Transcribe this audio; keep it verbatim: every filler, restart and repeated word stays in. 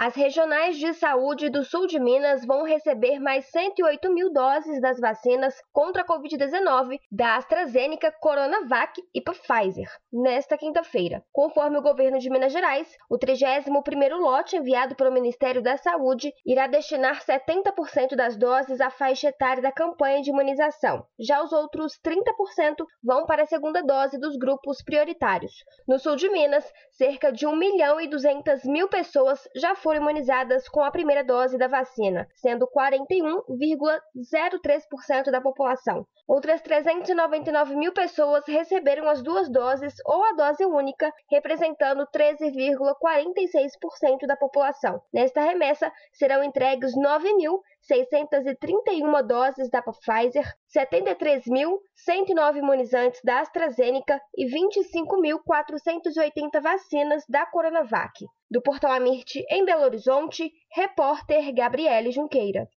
As regionais de saúde do sul de Minas vão receber mais cento e oito mil doses das vacinas contra a covid dezenove da AstraZeneca, Coronavac e Pfizer, nesta quinta-feira. Conforme o governo de Minas Gerais, o trigésimo primeiro lote enviado pelo Ministério da Saúde irá destinar setenta por cento das doses à faixa etária da campanha de imunização. Já os outros trinta por cento vão para a segunda dose dos grupos prioritários. No sul de Minas, cerca de um milhão e duzentas mil pessoas já foram imunizadas com a primeira dose da vacina, sendo quarenta e um vírgula zero três por cento da população. Outras trezentas e noventa e nove mil pessoas receberam as duas doses ou a dose única, representando treze vírgula quarenta e seis por cento da população. Nesta remessa, serão entregues nove mil seiscentas e trinta e uma doses da Pfizer, setenta e três mil cento e nove imunizantes da AstraZeneca e vinte e cinco mil quatrocentas e oitenta vacinas da Coronavac. Do Portal Amirte, em Belo Horizonte, repórter Gabriele Junqueira.